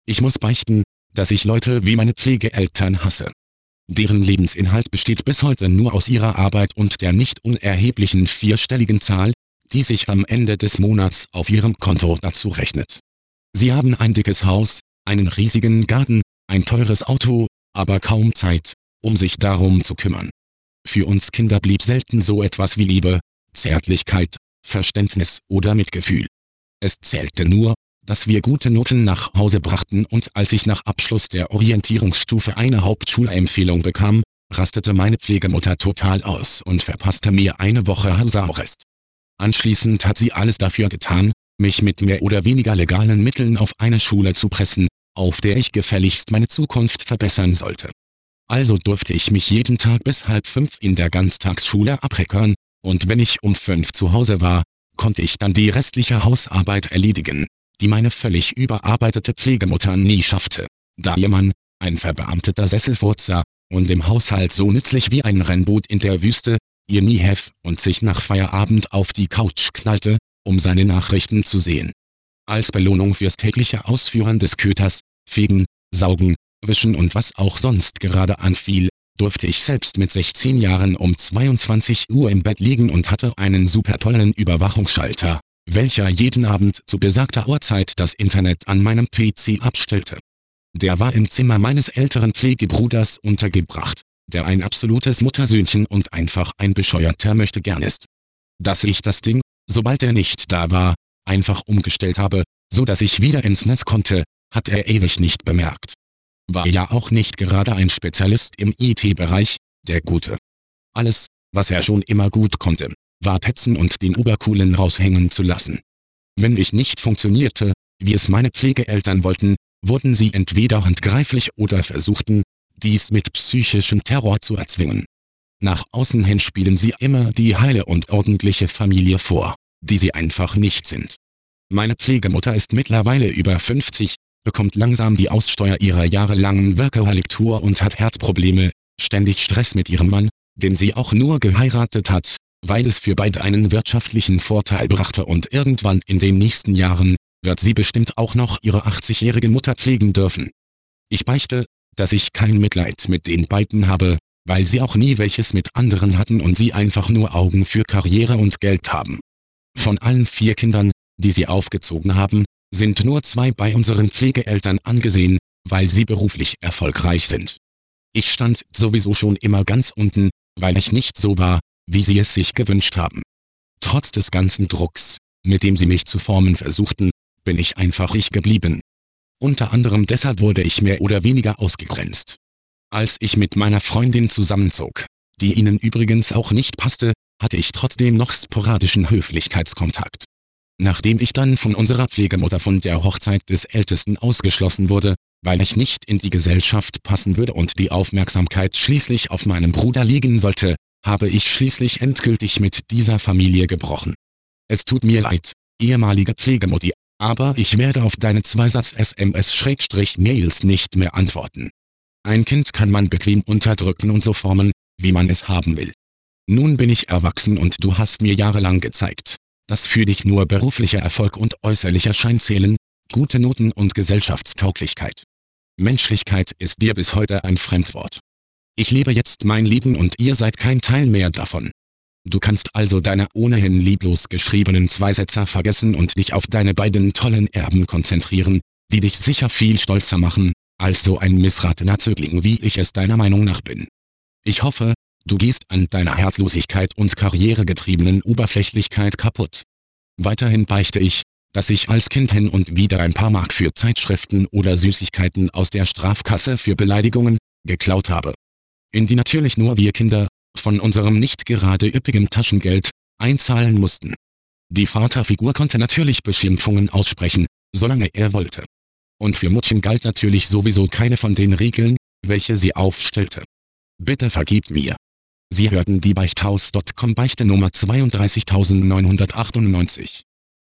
Ich muss beichten, dass ich Leute wie meine Pflegeeltern hasse. Deren Lebensinhalt besteht bis heute nur aus ihrer Arbeit und der nicht unerheblichen vierstelligen Zahl, die sich am Ende des Monats auf ihrem Konto dazu rechnet. Sie haben ein dickes Haus, einen riesigen Garten, ein teures Auto, aber kaum Zeit, um sich darum zu kümmern. Für uns Kinder blieb selten so etwas wie Liebe, Zärtlichkeit, Verständnis oder Mitgefühl. Es zählte nur, dass wir gute Noten nach Hause brachten, und als ich nach Abschluss der Orientierungsstufe eine Hauptschulempfehlung bekam, rastete meine Pflegemutter total aus und verpasste mir eine Woche Hausarrest. Anschließend hat sie alles dafür getan, mich mit mehr oder weniger legalen Mitteln auf eine Schule zu pressen, auf der ich gefälligst meine Zukunft verbessern sollte. Also durfte ich mich jeden Tag bis 4:30 in der Ganztagsschule abrackern, und wenn ich um 5 zu Hause war, konnte ich dann die restliche Hausarbeit erledigen, die meine völlig überarbeitete Pflegemutter nie schaffte, da ihr Mann, ein verbeamteter Sesselfurzer und im Haushalt so nützlich wie ein Rennboot in der Wüste, ihr nie half und sich nach Feierabend auf die Couch knallte, um seine Nachrichten zu sehen. Als Belohnung fürs tägliche Ausführen des Köters, Fegen, Saugen, Wischen und was auch sonst gerade anfiel, durfte ich selbst mit 16 Jahren um 22 Uhr im Bett liegen und hatte einen super tollen Überwachungsschalter, welcher jeden Abend zu besagter Uhrzeit das Internet an meinem PC abstellte. Der war im Zimmer meines älteren Pflegebruders untergebracht, der ein absolutes Muttersöhnchen und einfach ein bescheuerter Möchtegern ist. Dass ich das Ding, sobald er nicht da war, einfach umgestellt habe, so dass ich wieder ins Netz konnte, hat er ewig nicht bemerkt. War ja auch nicht gerade ein Spezialist im IT-Bereich, der Gute. Alles, was er schon immer gut konnte, war petzen und den Obercoolen raushängen zu lassen. Wenn ich nicht funktionierte, wie es meine Pflegeeltern wollten, wurden sie entweder handgreiflich oder versuchten, dies mit psychischem Terror zu erzwingen. Nach außen hin spielen sie immer die heile und ordentliche Familie vor, die sie einfach nicht sind. Meine Pflegemutter ist mittlerweile über 50, bekommt langsam die Aussteuer ihrer jahrelangen Workaholic-Tour und hat Herzprobleme, ständig Stress mit ihrem Mann, den sie auch nur geheiratet hat, weil es für beide einen wirtschaftlichen Vorteil brachte, und irgendwann in den nächsten Jahren wird sie bestimmt auch noch ihre 80-jährige Mutter pflegen dürfen. Ich beichte, dass ich kein Mitleid mit den beiden habe, weil sie auch nie welches mit anderen hatten und sie einfach nur Augen für Karriere und Geld haben. Von allen 4 Kindern, die sie aufgezogen haben, sind nur 2 bei unseren Pflegeeltern angesehen, weil sie beruflich erfolgreich sind. Ich stand sowieso schon immer ganz unten, weil ich nicht so war, wie sie es sich gewünscht haben. Trotz des ganzen Drucks, mit dem sie mich zu formen versuchten, bin ich einfach ich geblieben. Unter anderem deshalb wurde ich mehr oder weniger ausgegrenzt. Als ich mit meiner Freundin zusammenzog, die ihnen übrigens auch nicht passte, hatte ich trotzdem noch sporadischen Höflichkeitskontakt. Nachdem ich dann von unserer Pflegemutter von der Hochzeit des Ältesten ausgeschlossen wurde, weil ich nicht in die Gesellschaft passen würde und die Aufmerksamkeit schließlich auf meinem Bruder liegen sollte, habe ich schließlich endgültig mit dieser Familie gebrochen. Es tut mir leid, ehemalige Pflegemutti, aber ich werde auf deine 2-Satz-SMS/Mails nicht mehr antworten. Ein Kind kann man bequem unterdrücken und so formen, wie man es haben will. Nun bin ich erwachsen und du hast mir jahrelang gezeigt, dass für dich nur beruflicher Erfolg und äußerlicher Schein zählen, gute Noten und Gesellschaftstauglichkeit. Menschlichkeit ist dir bis heute ein Fremdwort. Ich lebe jetzt mein Leben und ihr seid kein Teil mehr davon. Du kannst also deine ohnehin lieblos geschriebenen 2-Sätzer vergessen und dich auf deine beiden tollen Erben konzentrieren, die dich sicher viel stolzer machen, als so ein missratener Zögling, wie ich es deiner Meinung nach bin. Ich hoffe, du gehst an deiner Herzlosigkeit und karrieregetriebenen Oberflächlichkeit kaputt. Weiterhin beichte ich, dass ich als Kind hin und wieder ein paar Mark für Zeitschriften oder Süßigkeiten aus der Strafkasse für Beleidigungen geklaut habe, in die natürlich nur wir Kinder, von unserem nicht gerade üppigen Taschengeld, einzahlen mussten. Die Vaterfigur konnte natürlich Beschimpfungen aussprechen, solange er wollte. Und für Muttchen galt natürlich sowieso keine von den Regeln, welche sie aufstellte. Bitte vergib mir. Sie hörten die Beichthaus.com Beichte Nummer 32998.